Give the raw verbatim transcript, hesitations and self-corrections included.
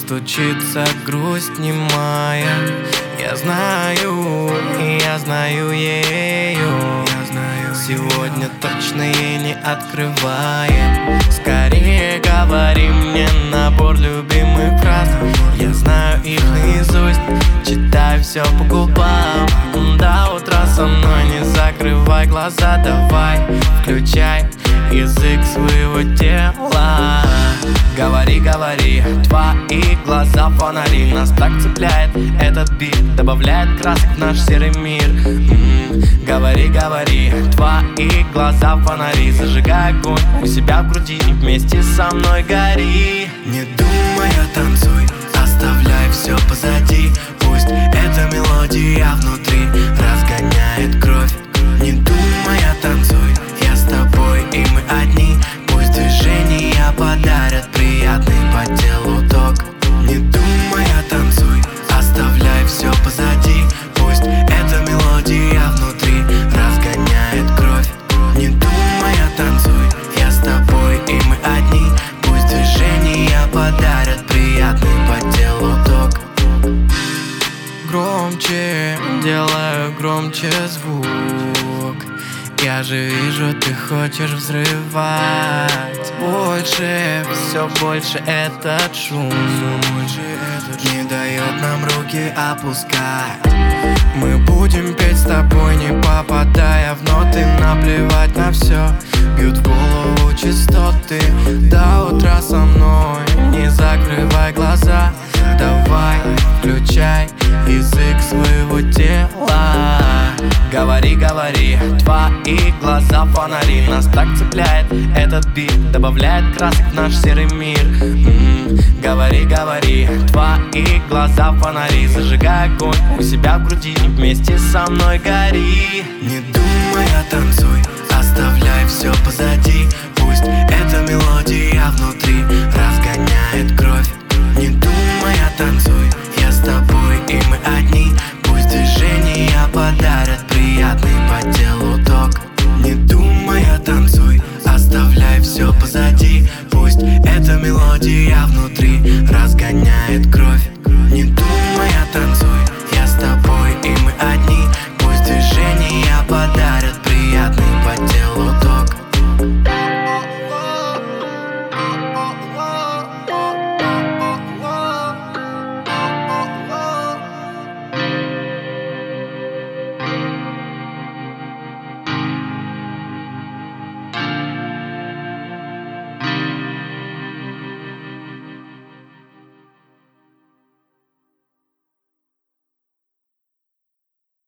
стучится грусть немая. Я знаю, и я знаю ее. Сегодня точно ей не открываем. Скорее говори мне набор любимых фраз. Я знаю их наизусть, читаю все по губам. До утра со мной не закрывай глаза. Давай, включай язык своего тела. Говори, говори, твои глаза фонари. Нас так цепляет этот бит, добавляет красок в наш серый мир. М-м-м. Говори, говори, твои глаза фонари. Зажигай огонь у себя в груди и вместе со мной гори. Не думая танцуй, оставляй все позади. Пусть эта мелодия внутри разгоняет кровь. Не думая танцуй, я с тобой и мы одни. Пусть движения подарят приятный по телу ток. Не думая танцуй, оставляй все позади. Пусть эта мелодия внутри разгоняет кровь. Не думая танцуй, я с тобой и мы одни. Пусть движения подарят приятный по телу ток. Громче, делаю громче звук. Я же вижу, ты хочешь взрывать. Больше, все больше этот шум не дает нам руки опускать. Мы будем петь с тобой, не попадая в ноты. Наплевать на все, бьют в голову частоты. До утра со мной, не закрывай глаза. Давай, включай язык своего тела. Говори, говори, твои глаза фонари. Нас так цепляет этот бит, добавляет красок в наш серый мир. М-м-м. Говори, говори, твои глаза фонари. Зажигай огонь у себя в груди и вместе со мной гори. Не думая танцуй, оставляй все позади. Пусть эта мелодия внутри